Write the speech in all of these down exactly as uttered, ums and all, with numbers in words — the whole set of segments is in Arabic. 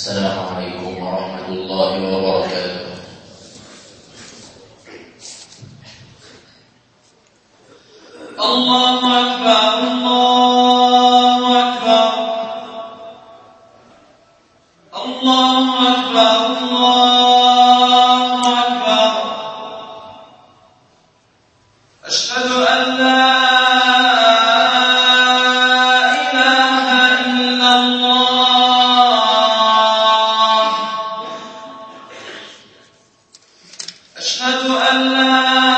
السلام عليكم ورحمة الله وبركاته. الله أكبر الله أكبر الله أكبر الله أكبر أشهد أن لا إله إلا الله أشهد أن لا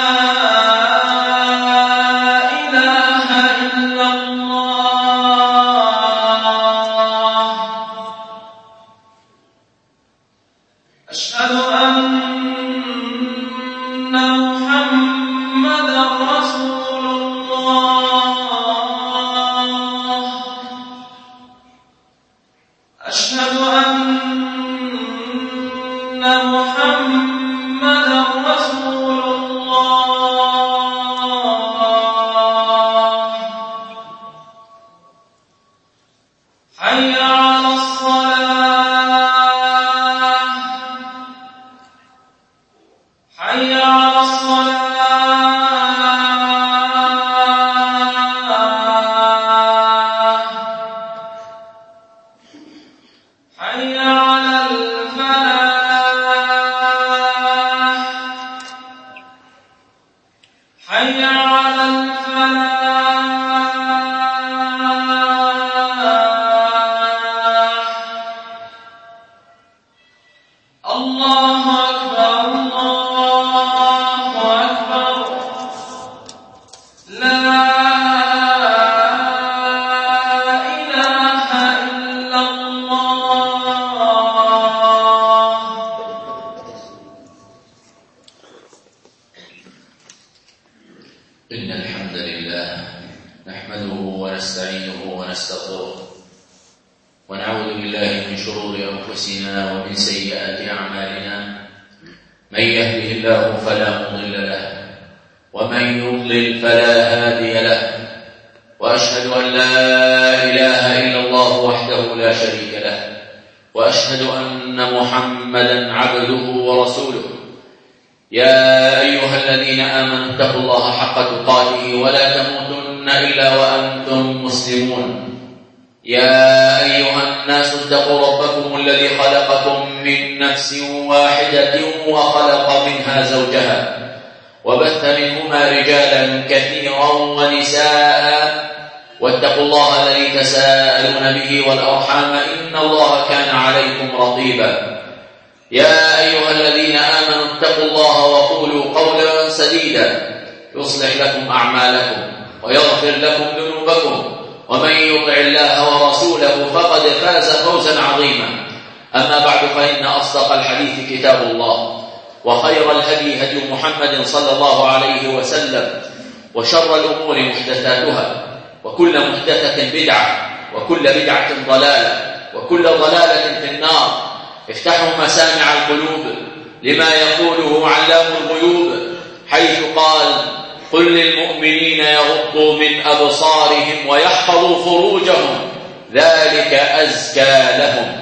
إن الحمد لله نحمده ونستعينه ونستغفره ونعوذ بالله من شرور أنفسنا ومن سيئات أعمالنا. من يهده الله فلا مضل له ومن يضلل فلا هادي له، وأشهد أن لا إله إلا الله وحده لا شريك له، وأشهد أن محمدا عبده ورسوله. يا أيها الذين آمنوا اتقوا الله حق تقاته ولا تموتن إلا وأنتم مسلمون. يا أيها الناس اتقوا ربكم الذي خلقكم من نفس واحدة وخلق منها زوجها وبث منهما رجالا كثيرا ونساء، واتقوا الله الذي تساءلون به والأرحام إن الله كان عليكم رقيبا. يا أيها الذين آمنوا اتقوا الله وقولوا قولا سديدا يصلح لكم أعمالكم ويغفر لكم ذنوبكم، ومن يطع الله ورسوله فقد فاز فوزا عظيما. أما بعد، فإن أصدق الحديث كتاب الله، وخير الهدي هدي محمد صلى الله عليه وسلم، وشر الأمور محدثاتها، وكل محدثة بدعة، وكل بدعة ضلالة، وكل ضلالة في النار. افتحوا مسامع القلوب لما يقوله علام الغيوب، حيث قال: قل للمؤمنين يغضوا من أبصارهم ويحفظوا فروجهم ذلك أزكى لهم.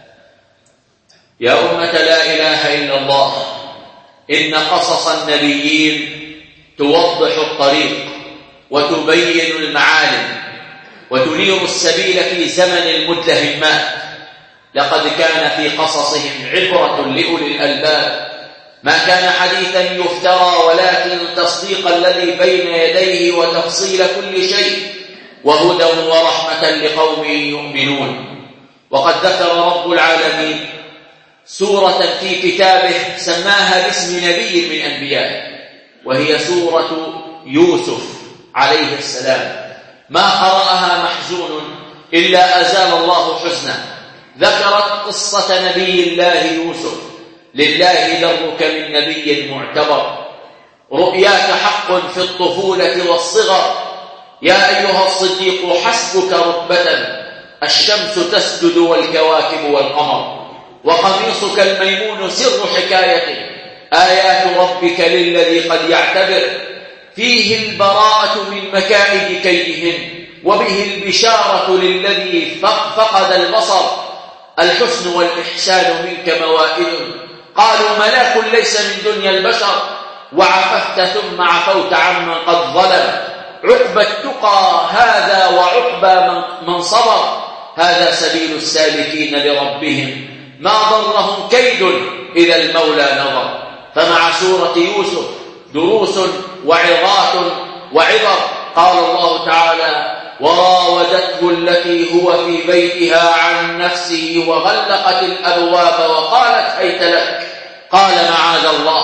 يا أمة لا إله إلا الله، إن قصص النبيين توضح الطريق وتبين المعالم وتنير السبيل في زمن المدلهمات. لقد كان في قصصهم عبرة لأولي الألباب، ما كان حديثا يفترى، ولكن تصديق الذي بين يديه وتفصيل كل شيء، وهدى ورحمة لقوم يؤمنون. وقد ذكر رب العالمين سورة في كتابه سماها باسم نبي من أنبيائه، وهي سورة يوسف عليه السلام. ما قرأها محزون إلا أزال الله حزنه. ذكرت قصة نبي الله يوسف: لله درك من نبي معتبر، رؤياك حق في الطفولة والصغر. يا أيها الصديق حسبك رتبة، الشمس تسجد والكواكب والقمر، وقميصك الميمون سر حكايته، آيات ربك للذي قد يعتبر، فيه البراءة من مكائد كيدهن، وبه البشارة للذي فقد البصر. الحسن والإحسان منك موائد. قالوا ملاك ليس من دنيا البشر، وعففت ثم عفوت عمن قد ظلم. عقبى التقى هذا وعقبى من صبر، هذا سبيل السالكين لربهم، ما ضرهم كيد إذا المولى نظر. فمع سورة يوسف دروس وعظات وعبر. قال الله تعالى: وراودته التي هو في بيتها عن نفسه وغلقت الأبواب وقالت هيت لك. قال معاذ الله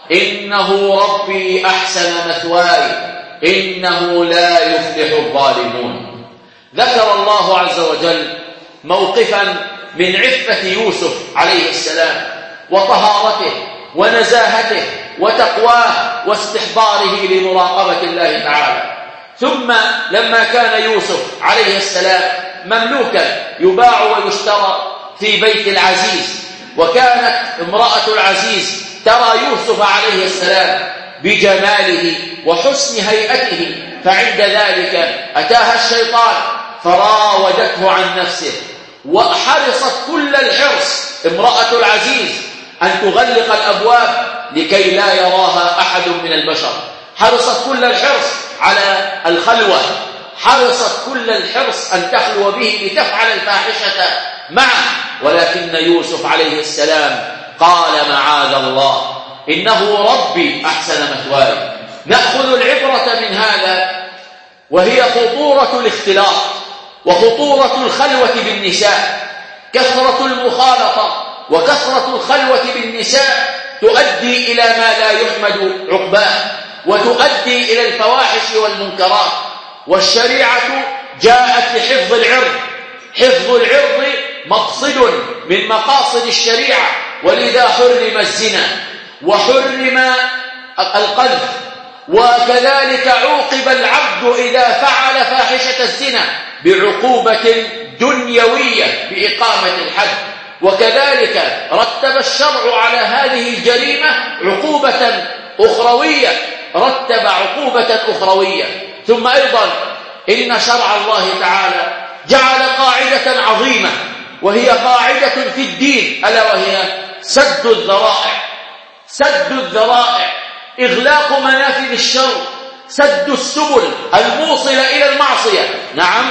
إنه ربي أحسن مثواي إنه لا يفلح الظالمون. ذكر الله عز وجل موقفا من عفة يوسف عليه السلام وطهارته ونزاهته وتقواه واستحضاره لمراقبة الله تعالى. ثم لما كان يوسف عليه السلام مملوكا يباع ويشترى في بيت العزيز، وكانت امرأة العزيز ترى يوسف عليه السلام بجماله وحسن هيئته، فعند ذلك أتاها الشيطان فراودته عن نفسه، وحرصت كل الحرص امرأة العزيز أن تغلق الأبواب لكي لا يراها أحد من البشر. حرصت كل الحرص على الخلوة، حرصت كل الحرص أن تخلو به لتفعل الفاحشة معه. ولكن يوسف عليه السلام قال معاذ الله إنه ربي أحسن مثواي. نأخذ العبرة من هذا وهي خطورة الاختلاط وخطورة الخلوة بالنساء. كثرة المخالطة وكثرة الخلوة بالنساء تؤدي إلى ما لا يحمد عقباه، وتؤدي إلى الفواحش والمنكرات. والشريعة جاءت لحفظ العرض. حفظ العرض مقصد من مقاصد الشريعة، ولذا حرم الزنا وحرم القذف، وكذلك عوقب العبد إذا فعل فاحشة الزنا بعقوبة دنيوية بإقامة الحد. وكذلك رتب الشرع على هذه الجريمة عقوبة أخروية، رتب عقوبة أخروية. ثم أيضا إن شرع الله تعالى جعل قاعدة عظيمة، وهي قاعدة في الدين، ألا وهي سد الذرائع. سد الذرائع، إغلاق منافذ الشر، سد السبل الموصلة إلى المعصية. نعم،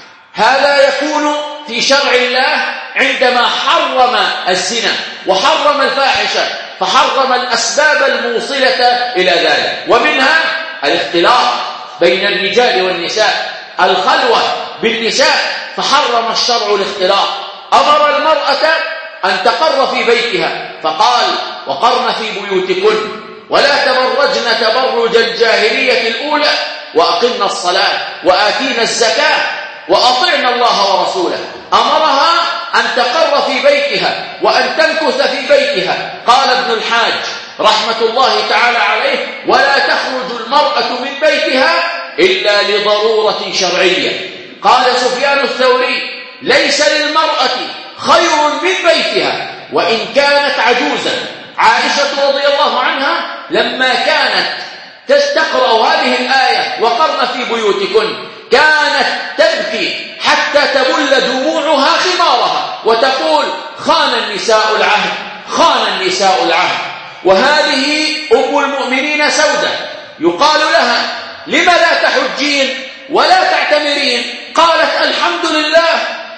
هذا يكون في شرع الله عندما حرم الزنا وحرم الفاحشة، فحرم الأسباب الموصلة إلى ذلك، ومنها الاختلاط بين الرجال والنساء، الخلوة بالنساء، فحرم الشرع الاختلاط. أمر المرأة أن تقر في بيتها فقال: وقرن في بيوتكن ولا تبرجن تبرج الجاهلية الأولى وأقمنا الصلاة وآتينا الزكاة وأطعنا الله ورسوله. أمرها أن تقر في بيتها وأن تمكث في بيتها. قال ابن الحاج رحمة الله تعالى عليه: ولا تخرج المرأة من بيتها إلا لضرورة شرعية. قال سفيان الثوري: ليس للمرأة خير من بيتها وإن كانت عجوزا. عائشة رضي الله عنها لما كانت تقرأ هذه الآية وقرن في بيوتكن كانت تبكي حتى تبل دموعها خمارها وتقول: خان النساء العهد، خان النساء العهد. وهذه أم المؤمنين سودة يقال لها: لم لا تحجين ولا تعتمرين؟ قالت: الحمد لله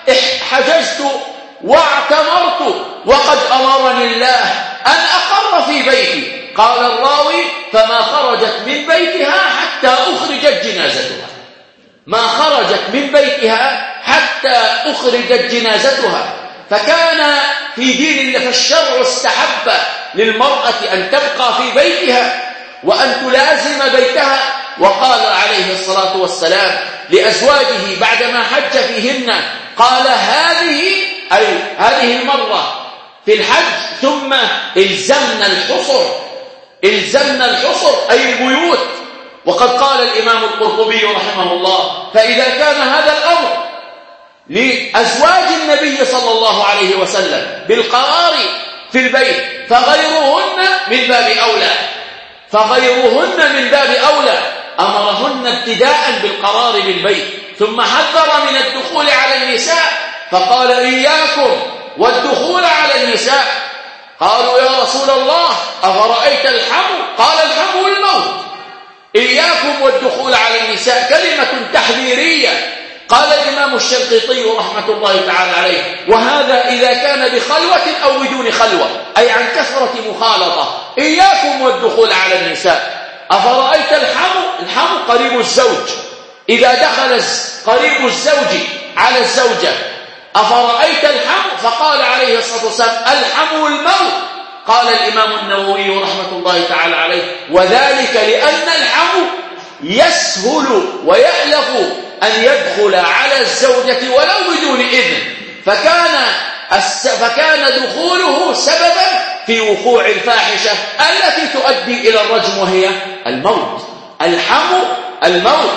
حججت واعتمرت وقد أمرني الله أن أقر في بيتي. قال الراوي: فما خرجت من بيتها حتى أخرجت جنازتها. ما خرجت من بيتها حتى أخرجت جنازتها. فكان في دين الله، فالشرع استحب للمرأة أن تبقى في بيتها وأن تلازم بيتها. وقال عليه الصلاة والسلام لأزواجه بعدما حج فيهن: قال هذه أي هذه المرة في الحج ثم الزمنا الحصر، الزمنا الحصر أي البيوت. وقد قال الإمام القرطبي رحمه الله: فإذا كان هذا الأمر لأزواج النبي صلى الله عليه وسلم بالقرار في البيت فغيرهن من باب أولى، فغيرهن من باب أولى. أمرهن ابتداء بالقرار بالبيت، ثم حذر من الدخول على النساء فقال: إياكم والدخول على النساء. قالوا يا رسول الله أفرأيت الحمو؟ قال الحمو الموت. إياكم والدخول على النساء كلمة تحذيرية. قال الإمام الشنقيطي رحمة الله تعالى عليه: وهذا إذا كان بخلوة أو بدون خلوة، أي عن كثرة مخالطة. إياكم والدخول على النساء. أفرأيت الحمو؟ الحمو قريب الزوج، إذا دخل قريب الزوج على الزوجة. أفرأيت الحمو؟ فقال عليه الصلاة والسلام: الحمو الموت. قال الإمام النووي رحمة الله تعالى عليه: وذلك لأن الحمو يسهل ويألف أن يدخل على الزوجة ولو بدون إذن، فكان, فكان دخوله سببا في وقوع الفاحشة التي تؤدي إلى الرجم وهي الموت. الحمو الموت.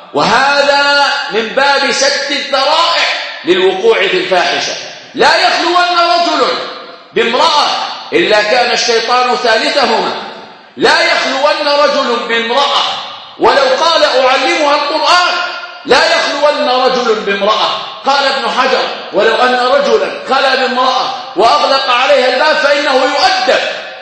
وهذا من باب سد الذرائع للوقوع في الفاحشة. لا يخلون رجل بامرأة إلا كان الشيطان ثالثهما. لا يخلون رجل بامرأة ولو قال أعلمها القرآن. لا يخلون رجل بامرأة. قال ابن حجر: ولو أن رجلا خلا بامرأة وأغلق عليها الباب فإنه يؤدب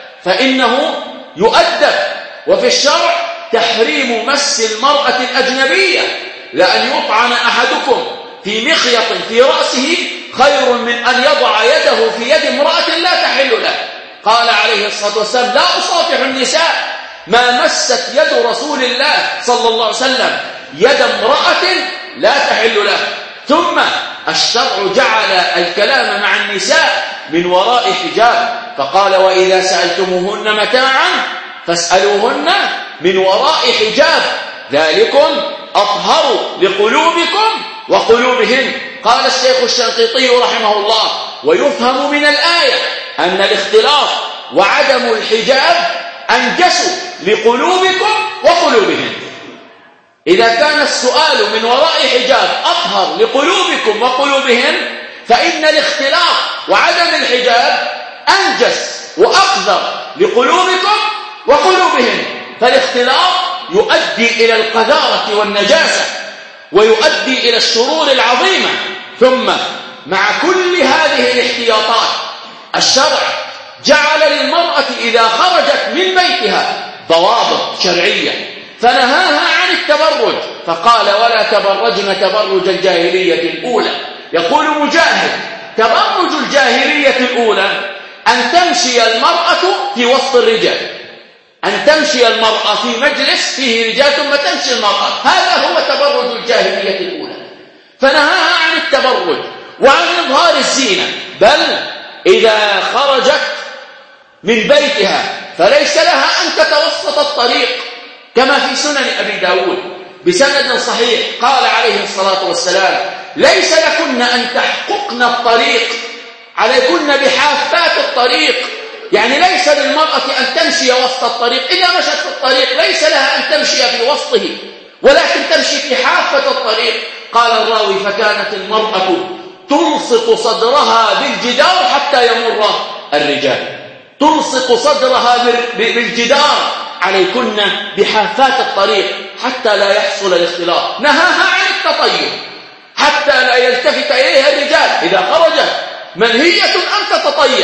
فإنه يؤدب وفي الشرع تحريم مس المرأة الأجنبية، لأن يطعن أحدكم في مخيط في رأسه خير من أن يضع يده في يد امرأة لا تحل له. قال عليه الصلاة والسلام: لا أصافح النساء ما مست يد رسول الله صلى الله عليه وسلم يد امرأة لا تحل له. ثم الشرع جعل الكلام مع النساء من وراء حجاب، فقال: وإذا سألتموهن متاعا فاسألوهن من وراء حجاب ذلكم أطهر لقلوبكم وقلوبهن. قال الشيخ الشنقيطي رحمه الله: ويفهم من الآية أن الاختلاط وعدم الحجاب أنجس لقلوبكم وقلوبهن. إذا كان السؤال من وراء حجاب أطهر لقلوبكم وقلوبهن، فإن الاختلاط وعدم الحجاب أنجس وأقذر لقلوبكم وقلوبهن. فالاختلاط يؤدي إلى القذارة والنجاسة ويؤدي إلى الشرور العظيمة. ثم مع كل هذه الاحتياطات الشرع جعل للمرأة إذا خرجت من بيتها ضوابط شرعية، فنهاها عن التبرج، فقال: ولا تبرجن تبرج الجاهلية الأولى. يقول مجاهد: تبرج الجاهلية الأولى أن تمشي المرأة في وسط الرجال، أن تمشي المرأة في مجلس فيه رجال ثم تمشي المرأة، هذا هو تبرج الجاهلية الأولى. فنهاها عن التبرج وعن إظهار الزينة، بل إذا خرجت من بيتها فليس لها أن تتوسط الطريق، كما في سنن أبي داود بسند صحيح قال عليه الصلاة والسلام: ليس لكن أن تحققن الطريق، عليكن بحافات الطريق. يعني ليس للمرأة أن تمشي وسط الطريق، إذا مشت في الطريق ليس لها أن تمشي في وسطه ولكن تمشي في حافة الطريق. قال الراوي: فكانت المرأة تلصق صدرها بالجدار حتى يمر الرجال، تلصق صدرها بالجدار، عليكن بحافات الطريق حتى لا يحصل الاختلاط. نهاها عن التطيب حتى لا يلتفت إليها الرجال، إذا خرجت منهية أن تتطيب.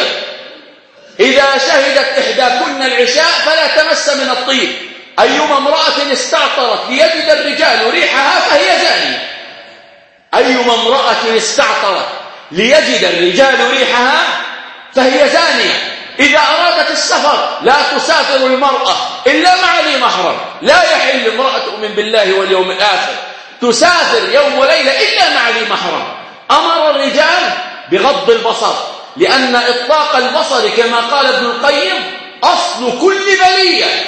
إذا شهدت إحداكن العشاء فلا تمس من الطيب. أيما امرأة استعطرت ليجد الرجال ريحها فهي زانية. أيما امرأة استعطرت ليجد الرجال ريحها فهي زانية. إذا أرادت السفر لا تسافر المرأة إلا مع ذي محرم، لا يحل امرأة تؤمن بالله واليوم الآخر تسافر يوم وليلة إلا مع ذي محرم. أمر الرجال بغض البصر، لأن إطلاق البصر كما قال ابن القيم أصل كل بلية،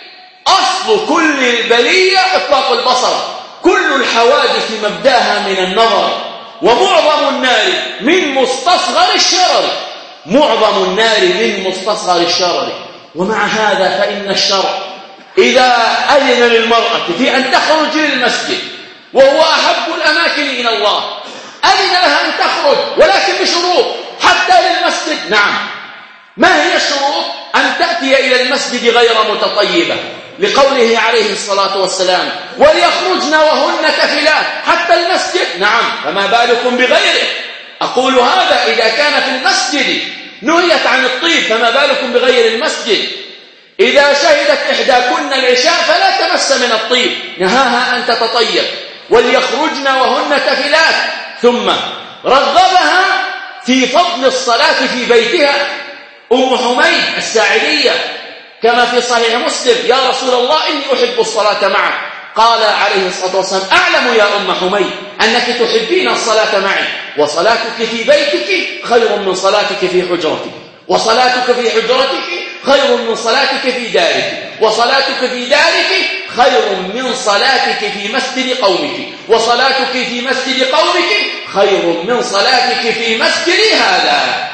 أصل كل بلية إطلاق البصر. كل الحوادث مبداها من النظر، ومعظم النار من مستصغر الشرر، معظم النار من مستصغر الشرر. ومع هذا فإن الشرع إذا أذن للمرأة في أن تخرج للمسجد وهو أحب الأماكن إلى الله، أذن لها أن تخرج ولكن بشروط حتى للمسجد. نعم، ما هي الشروط؟ أن تأتي إلى المسجد غير متطيبة، لقوله عليه الصلاة والسلام: وليخرجن وهن كفلات حتى المسجد. نعم، فما بالكم بغيره؟ أقول هذا إذا كان في المسجد نهيت عن الطيب، فما بالكم بغير المسجد؟ إذا شهدت إحداكن العشاء فلا تمس من الطيب، نهاها أن تتطيب، وليخرجن وهن تفلات. ثم رغبها في فضل الصلاة في بيتها أم حميد الساعدية كما في صحيح مسلم: يا رسول الله إني أحب الصلاة معك. قال عليه الصلاة والسلام: أعلم يا أم حميد أنك تحبين الصلاة معي، وصلاتك في بيتك خير من صلاتك في حجرتك، وصلاتك في حجرتك خير من صلاتك في دارك، وصلاتك في دارك خير من صلاتك في مسجد قومك، وصلاتك في مسجد قومك خير من صلاتك في مسجد هذا،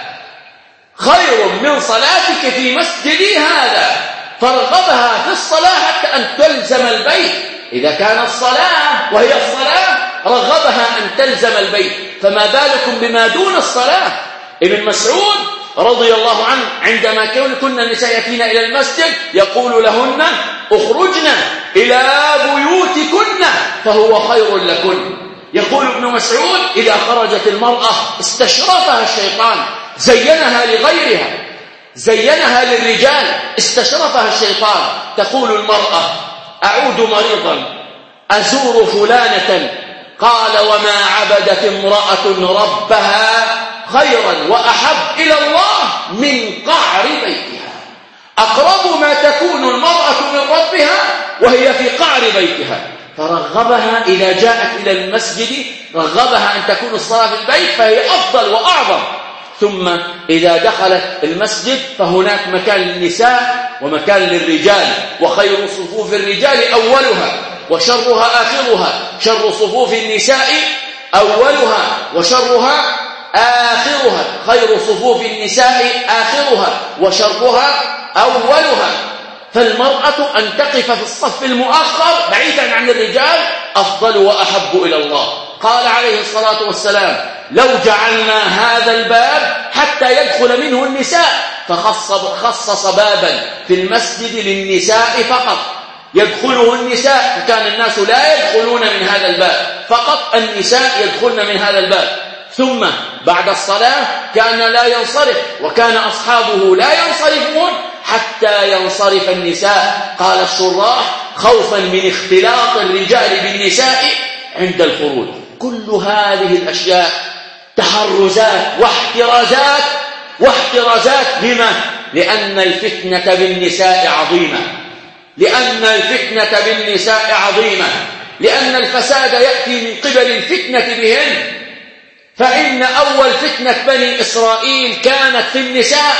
خير من صلاتك في مسجد هذا. فرغبها في الصلاة حتى أن تلزم البيت. إذا كان الصلاة وهي الصلاة رغبها أن تلزم البيت، فما بالكم بما دون الصلاة؟ ابن مسعود رضي الله عنه عندما كن النساء يأتين إلى المسجد يقول لهن: اخرجن إلى بيوتكن فهو خير لكن. يقول ابن مسعود: إذا خرجت المرأة استشرفها الشيطان، زينها لغيرها، زينها للرجال، استشرفها الشيطان. تقول المرأة: أعود مريضا أزور فلانة، قال: وما عبدت امرأة ربها خيرا وأحب إلى الله من قعر بيتها. أقرب ما تكون المرأة من ربها وهي في قعر بيتها. فرغبها إذا جاءت إلى المسجد، رغبها أن تكون الصلاة في البيت فهي أفضل وأعظم. ثم إذا دخلت المسجد فهناك مكان للنساء ومكان للرجال، وخير صفوف الرجال أولها وشرها آخرها، شر صفوف النساء أولها وشرها آخرها، خير صفوف النساء آخرها وشرها أولها. فالمرأة أن تقف في الصف المؤخر بعيدا عن الرجال أفضل وأحب إلى الله. قال عليه الصلاة والسلام: لو جعلنا هذا الباب حتى يدخل منه النساء، فخص خصص بابا في المسجد للنساء فقط يدخله النساء، فكان الناس لا يدخلون من هذا الباب، فقط النساء يدخلن من هذا الباب. ثم بعد الصلاة كان لا ينصرف، وكان أصحابه لا ينصرفون حتى ينصرف النساء. قال الشراح: خوفا من اختلاط الرجال بالنساء عند الخروج. كل هذه الأشياء تحرزات واحترازات واحترازات. لما؟ لأن الفتنة بالنساء عظيمة، لأن الفتنة بالنساء عظيمة، لأن الفساد يأتي من قبل الفتنة بهن. فإن أول فتنة بني إسرائيل كانت في النساء.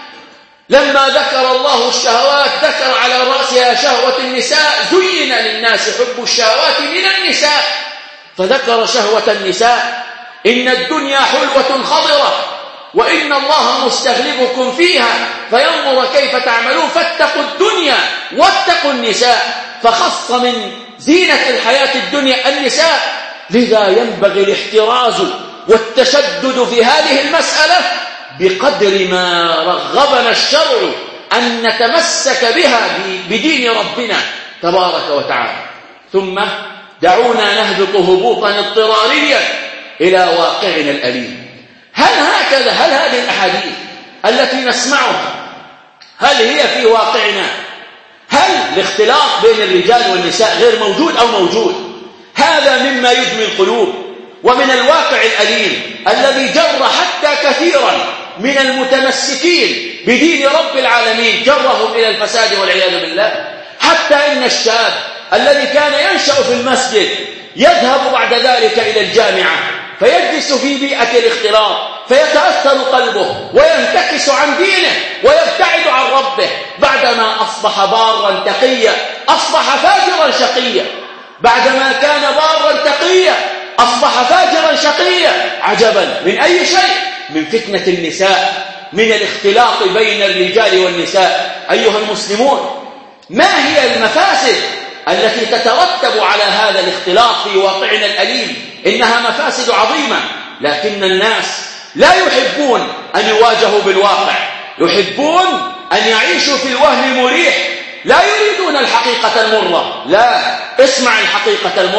لما ذكر الله الشهوات ذكر على رأسها شهوة النساء: زين للناس حب الشهوات من النساء، فذكر شهوة النساء: إن الدنيا حلوة خضرة وإن الله مستغلبكم فيها فينظر كيف تعملون فاتقوا الدنيا واتقوا النساء. فخص من زينة الحياة الدنيا النساء. لذا ينبغي الاحتراز والتشدد في هذه المسألة بقدر ما رغبنا الشرع أن نتمسك بها بدين ربنا تبارك وتعالى. ثم دعونا نهبط هبوطا اضطراريا إلى واقعنا الأليم. هل هكذا هل هذه الأحاديث التي نسمعها هل هي في واقعنا؟ هل الاختلاط بين الرجال والنساء غير موجود أو موجود؟ هذا مما يدمي القلوب، ومن الواقع الأليم الذي جر حتى كثيرا من المتمسكين بدين رب العالمين، جرهم إلى الفساد والعياذ بالله. حتى إن الشاب الذي كان ينشأ في المسجد يذهب بعد ذلك إلى الجامعة فيجلس في بيئة الاختلاط، فيتأثر قلبه وينتكس عن دينه ويبتعد عن ربه. بعدما أصبح بارا تقيا أصبح فاجرا شقيا، بعدما كان بارا تقيا أصبح فاجرا شقيا. عجبا من أي شيء؟ من فتنة النساء، من الاختلاط بين الرجال والنساء. أيها المسلمون، ما هي المفاسد التي تترتب على هذا الاختلاط في واقعنا الأليم؟ إنها مفاسد عظيمة، لكن الناس لا يحبون أن يواجهوا بالواقع، يحبون أن يعيشوا في الوهم المريح، لا يريدون الحقيقة المرة. لا، اسمع الحقيقة المرة.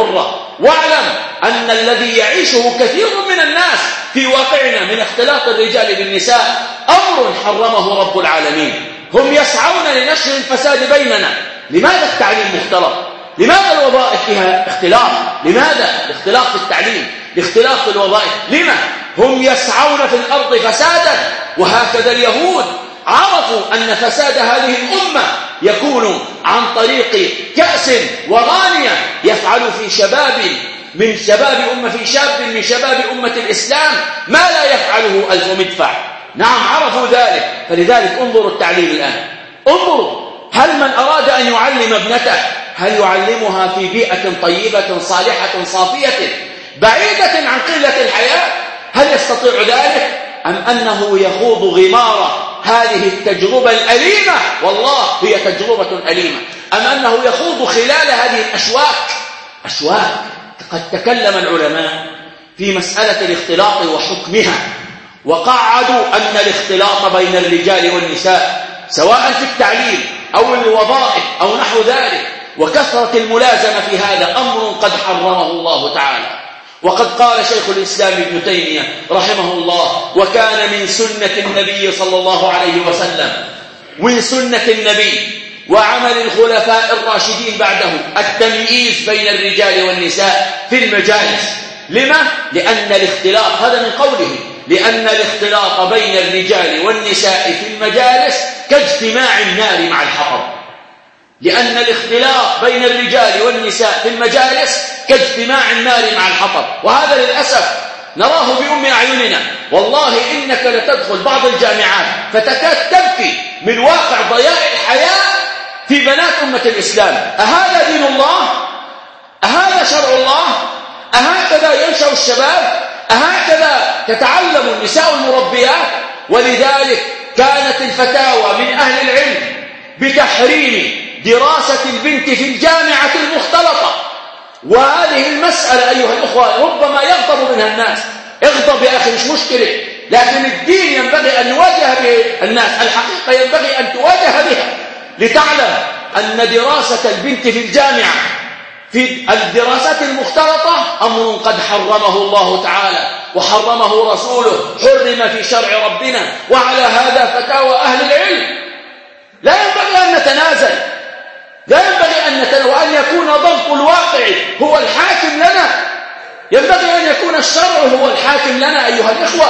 واعلم أن الذي يعيشه كثير من الناس في واقعنا من اختلاط الرجال بالنساء أمر حرمه رب العالمين. هم يسعون لنشر الفساد بيننا. لماذا التعليم مختلط؟ لماذا الوظائف فيها اختلاط؟ لماذا الاختلاط في التعليم؟ الاختلاط في الوظائف لما؟ هم يسعون في الأرض فسادا. وهكذا اليهود عرفوا أن فساد هذه الأمة يكون عن طريق كأس وغانية يفعل في شباب من شباب أمة في شاب من شباب أمة الإسلام ما لا يفعله ألف مدفع. نعم عرفوا ذلك. فلذلك انظروا التعليم الآن. انظروا هل من أراد أن يعلم ابنته هل يعلمها في بيئة طيبة صالحة صافية بعيدة عن قلة الحياة؟ هل يستطيع ذلك؟ أم أنه يخوض غمار هذه التجربة الأليمة؟ والله هي تجربة أليمة. أم أنه يخوض خلال هذه الأشواك أشواك قد تكلم العلماء في مسألة الاختلاط وحكمها، وقعدوا أن الاختلاط بين الرجال والنساء سواء في التعليم أو الوظائف أو نحو ذلك وكثرة الملازمة في هذا أمر قد حرمه الله تعالى. وقد قال شيخ الإسلام ابن تيمية رحمه الله: وكان من سنة النبي صلى الله عليه وسلم من سنة النبي وعمل الخلفاء الراشدين بعده التمييز بين الرجال والنساء في المجالس. لما؟ لأن الاختلاط هذا من قوله لأن الاختلاط بين الرجال والنساء في المجالس كاجتماع النار مع الحطب. لأن الاختلاط بين الرجال والنساء في المجالس كاجتماع النار مع الحطب. وهذا للأسف نراه بأم أعيننا. والله إنك لتدخل بعض الجامعات فتكاد تبكي من واقع ضياع الحياة في بنات أمة الإسلام. أهذا دين الله؟ أهذا شرع الله؟ أهكذا ينشأ الشباب؟ أهكذا تتعلم النساء المربيات؟ ولذلك كانت الفتاوى من أهل العلم بتحريم دراسة البنت في الجامعة المختلطة. وهذه المسألة أيها الأخوة ربما يغضب منها الناس. اغضب يا أخي مش مشكلة، لكن الدين ينبغي أن نواجه به الناس. الحقيقة ينبغي أن تواجه بها لتعلم أن دراسة البنت في الجامعة في الدراسات المختلطة أمر قد حرمه الله تعالى وحرمه رسوله، حرم في شرع ربنا. وعلى هذا فتاوى أهل العلم. لا ينبغي أن نتنازل، لا ينبغي أن نتنازل، وأن يكون ضبط الواقع هو الحاكم لنا. ينبغي أن يكون الشرع هو الحاكم لنا أيها الإخوة.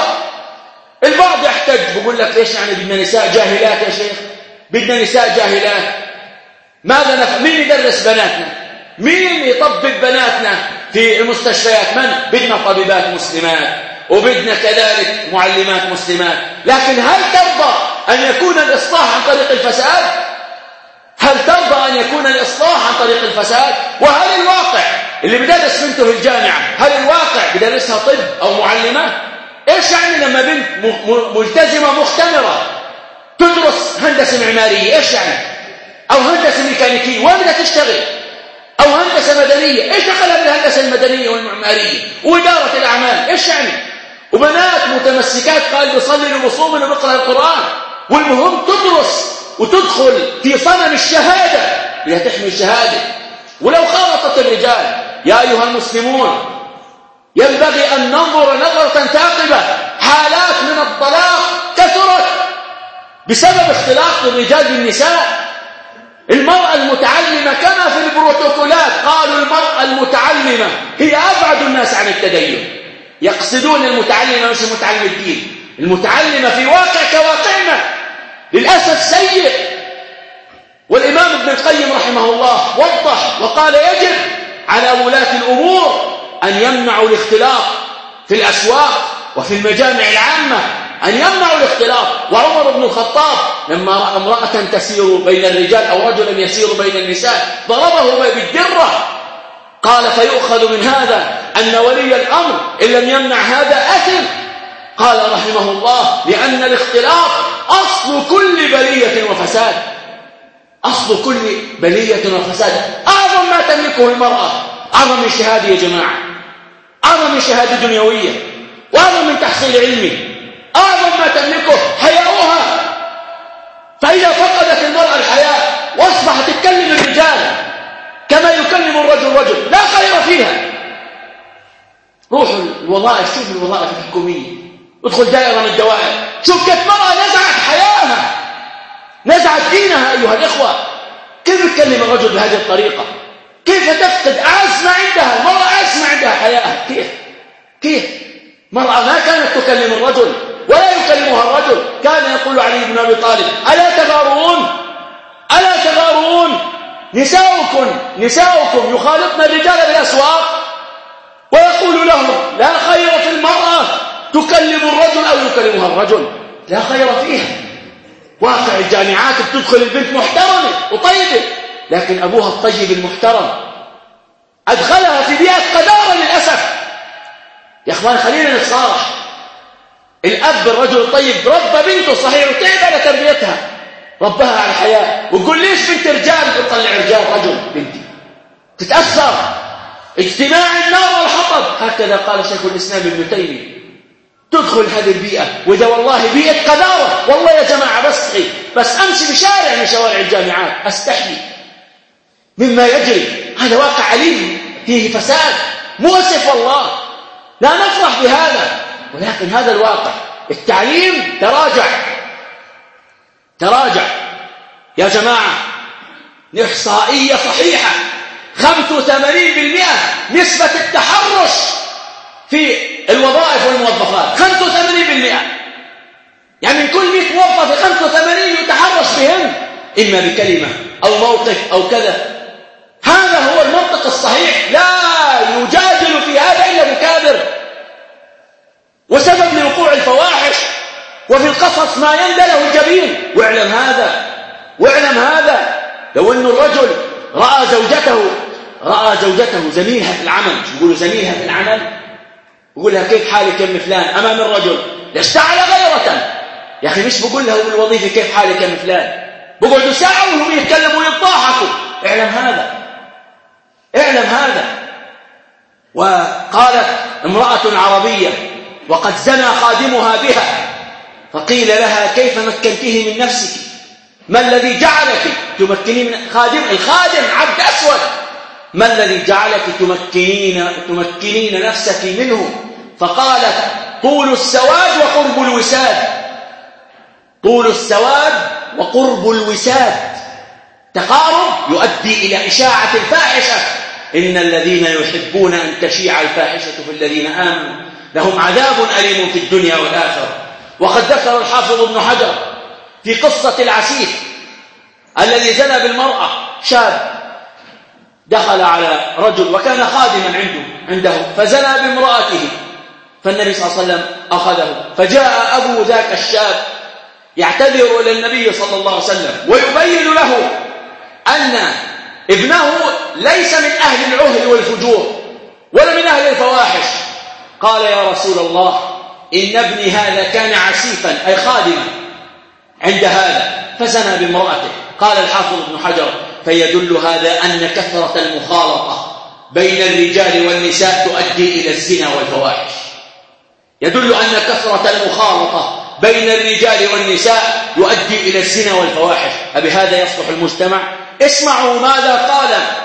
البعض يحتج بيقول لك ليش يعني بدنا نساء جاهلات يا شيخ؟ بدنا نساء جاهلات ماذا نفعل؟ مين يدرس بناتنا؟ مين يطبب بناتنا في المستشفيات؟ من؟ بدنا طبيبات مسلمات وبدنا كذلك معلمات مسلمات. لكن هل ترضى أن يكون الإصلاح عن طريق الفساد؟ هل ترضى أن يكون الإصلاح عن طريق الفساد؟ وهل الواقع اللي بدرس بنته في الجامعة هل الواقع بدرسها طب أو معلمة؟ إيش يعني لما بنت ملتزمة مختمرة تدرس هندسة معمارية؟ إيش يعني؟ أو هندسة ميكانيكية وين بدها تشتغل؟ أو هندسة مدنية، إيش دخلها بالهندسة المدنية والمعمارية وإدارة الأعمال؟ إيش يعني؟ وبنات متمسكات قال بيصلي وبيصوم وبيقرأ القرآن، والمهم تدرس وتدخل في صنم الشهادة، بدها تحمي الشهادة. ولو خالطت الرجال يا أيها المسلمون ينبغي أن ننظر نظرة ثاقبة. حالات من الطلاق كثرت بسبب اختلاط الرجال بالنساء. المرأة المتعلمة كما في البروتوكولات قالوا المرأة المتعلمة هي أبعد الناس عن التدين. يقصدون المتعلمة مش المتعلم الدين، المتعلمة في واقع كواقعنا للأسف سيء. والإمام ابن القيم رحمه الله وضح وقال يجب على ولاة الأمور أن يمنعوا الاختلاط في الأسواق وفي المجامع العامة، أن يمنعوا الاختلاط. وعمر بن الخطاب لما رأى امرأة تسير بين الرجال أو رجلا يسير بين النساء ضربه بالدرة. قال فيؤخذ من هذا أن ولي الأمر إن لم يمنع هذا أثم. قال رحمه الله لأن الاختلاط أصل كل بلية وفساد، أصل كل بلية وفساد. أعظم ما تملكه المرأة أعظم من شهادة يا جماعة، أعظم من شهادة دنيوية وأعظم من تحصيل علمي. أعظم ما تملكه حياؤها. فإذا فقدت المرأة الحياء وأصبحت تتكلم الرجال كما يكلم الرجل رجل لا خير فيها. روحوا الوظائف، شوف الوظائف الحكومية، ادخل دائرة من الدوائر، شوف كيف مرأة نزعت حياها، نزعت دينها. أيها الإخوة، كيف يتكلم الرجل بهذه الطريقة؟ كيف تفقد أعز ما عندها المرأة، أعز ما عندها حياها؟ كيف كيف مرأة ما كانت تكلم الرجل ولا يكلمها الرجل. كان يقول علي بن أبي طالب: ألا تغارون ألا تغارون نساؤكم نساؤكم يخالطن الرجال بالأسواق، ويقول لهم: لا خير في المرأة تكلم الرجل أو يكلمها الرجل، لا خير فيها. واقع الجامعات بتدخل البنت محترمة وطيبة، لكن أبوها الطيب المحترم أدخلها في بيئة قذارة للأسف. يا أخوان، خلينا نتصارح. الأب الرجل الطيب ربى بنته صحيح وتعب على تربيتها، ربها على الحياة، ويقول: ليش بنت رجال تطلع رجال رجل بنتي؟ تتأثر. اجتماع النار والحطب، هكذا قال شيخ الإسلام ابن تيمية. تدخل هذه البيئة، وإذا والله بيئة قذارة، والله يا جماعة بسقي بس أمشي بشارع من شوارع الجامعات أستحي مما يجري. هذا واقع عليم فيه فساد مؤسف، والله لا نفرح بهذا، ولكن هذا الواقع. التعليم تراجع تراجع يا جماعة. إحصائية صحيحة: خمسة وثمانين بالمئة نسبة التحرش في الوظائف والموظفات، خمسة وثمانين بالمئة. يعني من كل مئة موظف خمسة وثمانين يتحرش بهم، إما بكلمة أو موقف أو كذا. هذا هو المنطق الصحيح، لا يجادل في هذا إلا مكابر، وسبب لوقوع الفواحش، وفي القصص ما يندله الجبين. واعلم هذا واعلم هذا لو أن الرجل رأى زوجته رأى زوجته زميلها في العمل، مش بيقولوا زميلها في العمل، يقول لها: كيف حالك يا ام فلان؟ أمام الرجل اشتعل غيرة. يا أخي، مش بقول له بالوظيفة: كيف حالك يا ام فلان؟ بقعدوا ساعة وهم يتكلموا ويضحكوا. اعلم هذا اعلم هذا. وقالت امرأة عربية وقد زنى خادمها بها، فقيل لها: كيف مكنته من نفسك؟ ما الذي جعلك تمكنين من خادم الخادم عبد أسود؟ ما الذي جعلك تمكنين تمكنين نفسك منه؟ فقالت: طول السواد وقرب الوساد. طول السواد وقرب الوساد، تقارب يؤدي إلى إشاعة الفاحشة. إن الذين يحبون أن تشيع الفاحشة في الذين آمنوا لهم عذاب أليم في الدنيا والآخرة. وقد ذكر الحافظ ابن حجر في قصة العسيف الذي زنى بالمرأة، شاب دخل على رجل وكان خادما عنده عنده فزنى بامرأته، فالنبي صلى الله عليه وسلم أخذه، فجاء أبو ذاك الشاب يعتذر إلى النبي صلى الله عليه وسلم ويبين له أن ابنه ليس من أهل العهر والفجور ولا من أهل الفواحش. قال: يا رسول الله، إن ابني هذا كان عسيفا أي خادما عند هذا فزنى بامرأته. قال الحافظ ابن حجر: فيدل هذا أن كثرة المخالطة بين الرجال والنساء تؤدي إلى الزنا والفواحش. يدل أن كثرة المخالطة بين الرجال والنساء يؤدي إلى الزنا والفواحش. أبهذا يصلح المجتمع؟ اسمعوا ماذا قال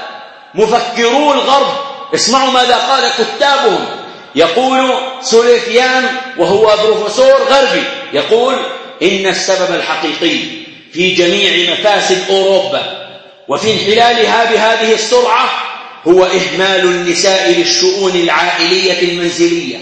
مفكرو الغرب، اسمعوا ماذا قال كتابهم. يقول سوليفيان وهو بروفيسور غربي، يقول: إن السبب الحقيقي في جميع مفاسد أوروبا وفي انحلالها بهذه السرعة هو إهمال النساء للشؤون العائلية المنزلية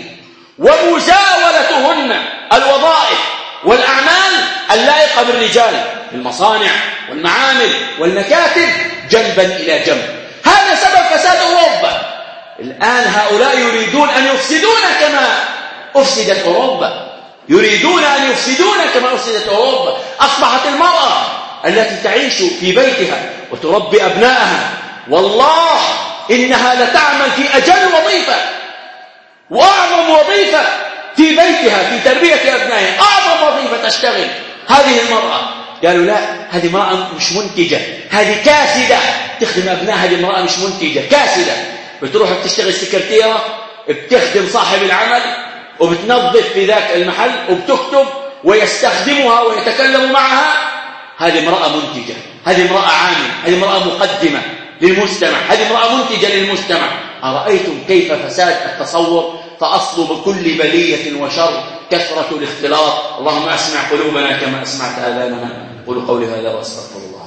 ومزاولتهن الوظائف والأعمال اللائقة بالرجال في المصانع والمعامل والمكاتب جنبا إلى جنب. هذا سبب فساد أوروبا. الآن هؤلاء يريدون أن يفسدون كما أفسدت أوروبا، يريدون أن يفسدون كما أفسدت أوروبا. أصبحت المرأة التي تعيش في بيتها وتربي أبنائها والله إنها لتعمل في أجل وظيفة وأعظم وظيفة في بيتها في تربية أبنائها، أعظم وظيفة تشتغل هذه المرأة. قالوا: لا، هذه امرأة مش منتجة، هذه كاسدة تخدم أبنائها. هذه امرأة مش منتجة، كاسدة، بتروح بتشتغل سكرتيرة، بتخدم صاحب العمل وبتنظف في ذاك المحل وبتكتب ويستخدمها ويتكلم معها. هذه امرأة منتجة، هذه امرأة عامل، هذه امرأة مقدمة للمجتمع، هذه امرأة منتجة للمجتمع. أرأيتم كيف فساد التصور؟ فأصل كل بلية وشر كثرة الاختلاط. اللهم أسمع قلوبنا كما أسمعت آذاننا. قولوا قولي هذا وأستغفر الله.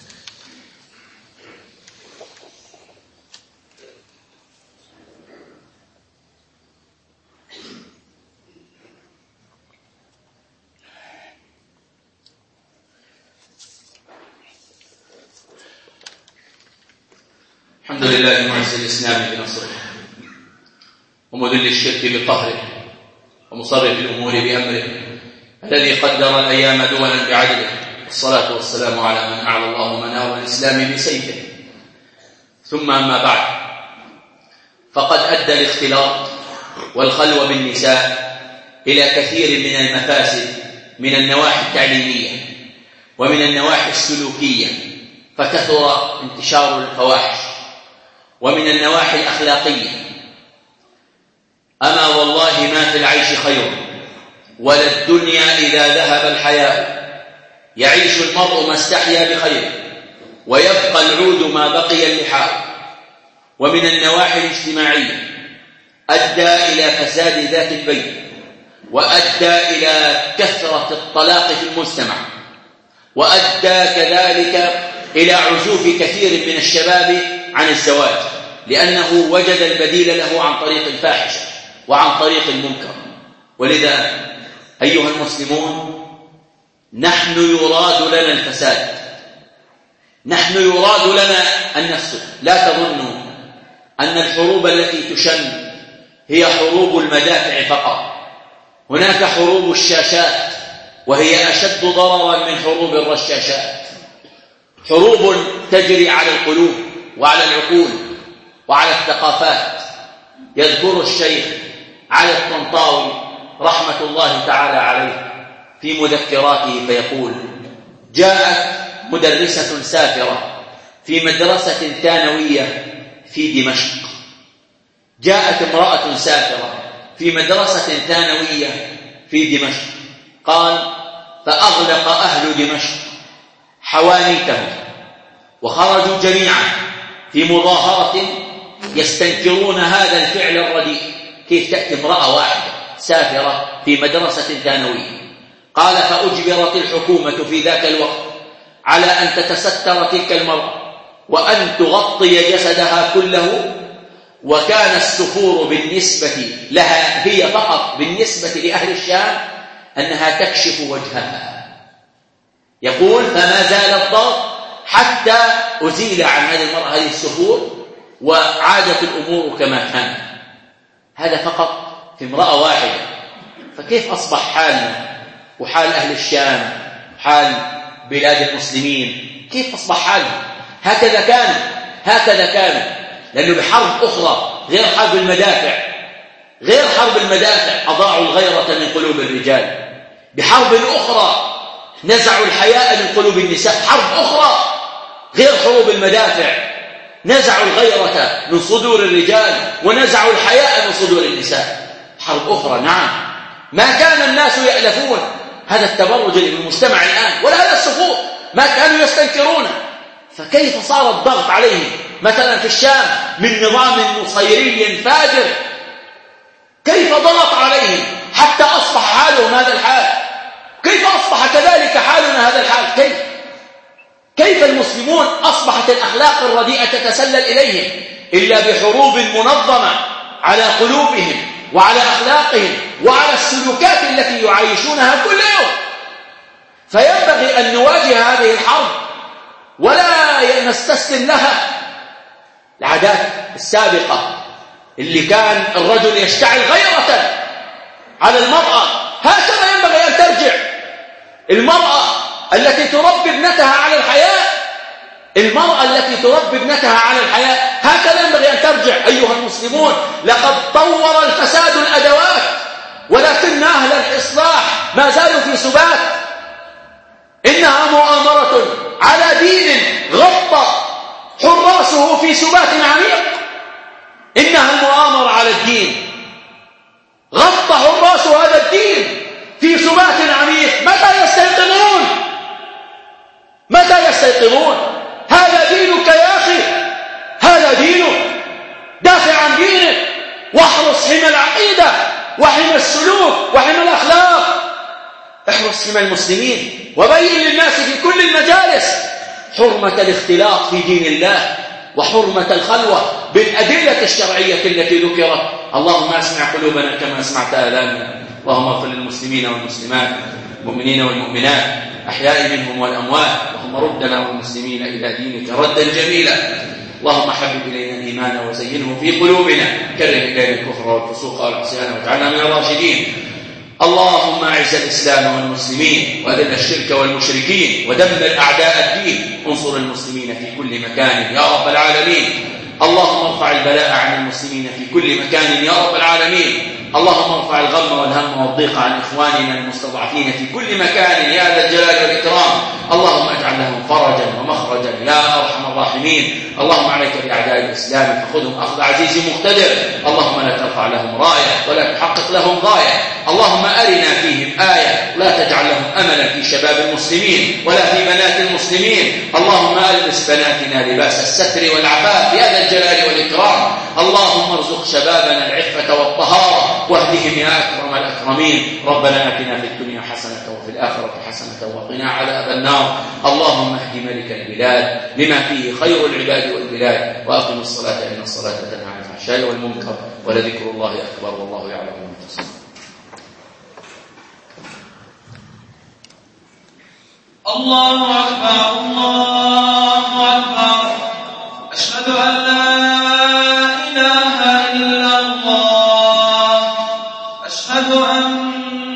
الحمد لله معز الإسلام بنصره ومذل الشرك بقهره ومصرف الأمور بأمره الذي قدر الأيام دولا بعدله. الصلاة والسلام على من أعلى الله منار الإسلام بسيفه. ثم أما بعد، فقد أدى الاختلاط والخلوة بالنساء إلى كثير من المفاسد من النواحي التعليمية ومن النواحي السلوكية، فكثر انتشار الفواحش، ومن النواحي الأخلاقية. أما والله ما في العيش خير ولا الدنيا إذا ذهب الحياء. يعيش المرء ما استحيا بخير ويبقى العود ما بقي اللحاء. ومن النواحي الاجتماعية أدى إلى فساد ذات البين، وأدى إلى كثرة الطلاق في المجتمع، وأدى كذلك إلى عزوف كثير من الشباب عن الزواج، لأنه وجد البديل له عن طريق الفاحشة وعن طريق المنكر. ولذا أيها المسلمون، نحن يراد لنا الفساد، نحن يراد لنا أن نفسد. لا تظنوا أن الحروب التي تشن هي حروب المدافع فقط. هناك حروب الشاشات، وهي أشد ضررا من حروب الرشاشات. حروب تجري على القلوب وعلى العقول وعلى الثقافات. يذكر الشيخ علي الطنطاوي رحمة الله تعالى عليه في مذكراته فيقول: جاءت مدرسة سافرة في مدرسة ثانوية في دمشق. جاءت امرأة سافرة في مدرسة ثانوية في دمشق. قال: فأغلق أهل دمشق حوانيتهم وخرجوا جميعا في مظاهرة يستنكرون هذا الفعل الرديء. كيف تأتي امرأة واحدة سافرة في مدرسة ثانوية؟ قال: فأجبرت الحكومة في ذاك الوقت على أن تتستر تلك المرأة وأن تغطي جسدها كله. وكان السفور بالنسبة لها هي فقط بالنسبة لأهل الشام أنها تكشف وجهها. يقول: فما زال الضغط حتى أزيل عن هذه المرأة هذه السفور وعادت الأمور كما كانت. هذا فقط في امرأة واحدة. فكيف أصبح حالنا وحال أهل الشام وحال بلاد المسلمين؟ كيف أصبح حالنا؟ هكذا كان هكذا كان لأنه بحرب أخرى غير حرب المدافع غير حرب المدافع أضاعوا الغيرة من قلوب الرجال. بحرب أخرى نزعوا الحياء من قلوب النساء. حرب أخرى غير حروب المدافع نزعوا الغيرة من صدور الرجال ونزعوا الحياء من صدور النساء. حرب أخرى. نعم، ما كان الناس يألفون هذا التبرج اللي في المجتمع الآن ولا هذا السفور، ما كانوا يستنكرونه. فكيف صار الضغط عليهم مثلا في الشام من نظام نصيري فاجر؟ كيف ضغط عليهم حتى أصبح حالهم هذا الحال؟ كيف أصبح كذلك حالنا هذا الحال؟ كيف كيف المسلمون أصبحت الأخلاق الرديئة تتسلل إليهم إلا بحروب منظمة على قلوبهم وعلى أخلاقهم وعلى السلوكات التي يعيشونها كل يوم. فينبغي أن نواجه هذه الحرب ولا نستسلم لها. العادات السابقة اللي كان الرجل يشتعل غيرة على المرأة هكذا ينبغي أن ترجع. المرأة التي تربي ابنتها على الحياء المرأة التي تربي ابنتها على الحياء هكذا ينبغي أن ترجع. أيها المسلمون، لقد طور الفساد الأدوات ولكن أهل الإصلاح ما زالوا في سبات. إنها مؤامرة على دين غطى حراسه في سبات عميق. إنها المؤامرة على الدين غطى حراس هذا الدين في سبات عميق. متى يستيقظون؟ متى يستيقظون؟ هذا دينك يا أخي، هذا دينك. دافع عن دينك واحرص حمى العقيدة وحمى السلوك وحمى الأخلاق. احرص حمى المسلمين وبين للناس في كل المجالس حرمة الاختلاط في دين الله وحرمة الخلوة بالأدلة الشرعية التي ذكرت. اللهم اسمع قلوبنا كما اسمعت آذاننا. اللهم اغفر للمسلمين والمسلمات المؤمنين والمؤمنات أحياء منهم والأموات. اللهم ردنا والمسلمين إلى دينك ردا جميلا. اللهم حبب إلينا الإيمان وزينه في قلوبنا، كره إلينا الكفر والفسوق والعصيان واجعلنا من الراشدين. اللهم اعز الإسلام والمسلمين وأذل الشرك والمشركين ودمر أعداء الدين. انصر المسلمين في كل مكان يا رب العالمين. اللهم ارفع البلاء عن المسلمين في كل مكان يا رب العالمين. اللهم ارفع الغم والهم والضيق عن إخواننا المستضعفين في كل مكان يا ذا الجلال والإكرام. اللهم اجعل لهم فرجا ومخرجا يا أرحم الراحمين. اللهم عليك بأعداء الإسلام فخذهم أخذ عزيز مقتدر. اللهم لا ترفع لهم راية ولا تحقق لهم غاية. اللهم أرنا فيهم آية لا تجعل لهم أملا في شباب المسلمين ولا في بنات المسلمين. اللهم ألبس بناتنا لباس الستر والعفاف يا ذا الجلال والإكرام. اللهم ارزق شبابنا العفة والطهارة واهدهم يا أكرم الأكرمين. ربنا آتنا في الدنيا حسنة وفي الآخرة حسنة وقنا عذاب النار. اللهم اهد ملك البلاد لما فيه خير العباد والبلاد وأقم الصلاة إن الصلاة تنهى عن الفحشاء والمنكر ولذكر الله أكبر والله يعلم ما تصنعون. الله أكبر الله أكبر. أشهد أن لا إله إلا الله. أشهد أن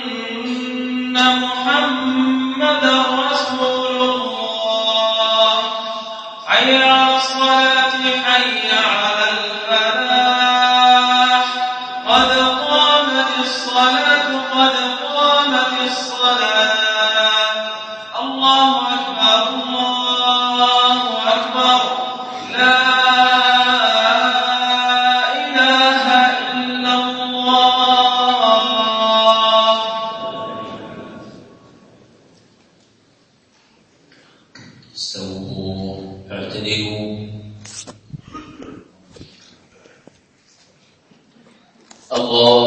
محمدا رسول الله. حي على الصلاة حي على الفلاح. قد قامت الصلاة قد قامت الصلاة. الله أكبر الله أكبر. لا إله إلا الله. استووا اعتدلوا. الله